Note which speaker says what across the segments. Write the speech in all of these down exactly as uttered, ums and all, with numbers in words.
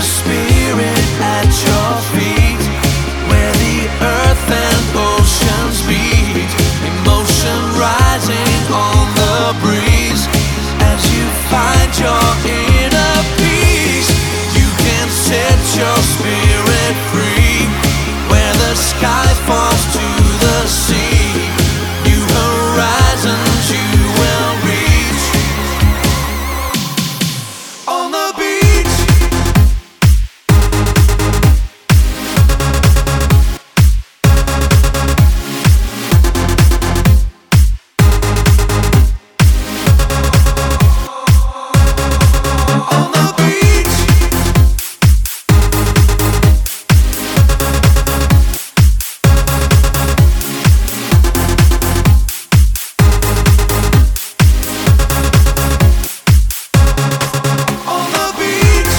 Speaker 1: spirit at your feet, where the earth and oceans meet. Emotion rising on the breeze as you find your inner peace. You can set your spirit free, where the sky falls to the sea. New horizons you will reach on the beach. On the beach. On the beach.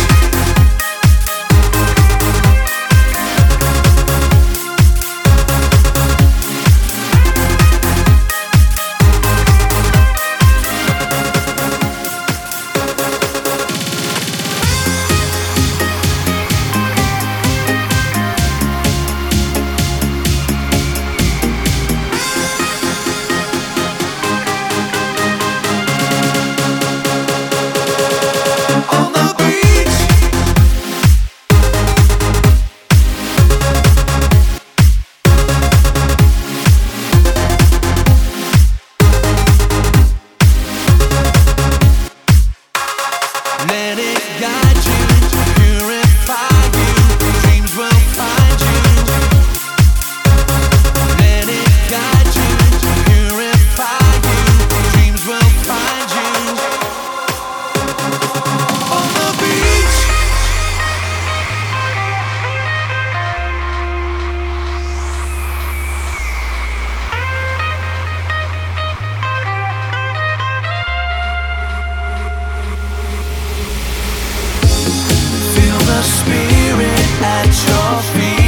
Speaker 1: On the beach. Let it guide you, purify you. Dreams will find you. Let it guide you, purify you. Dreams will find you. On the beach. Feel the spirit at your feet.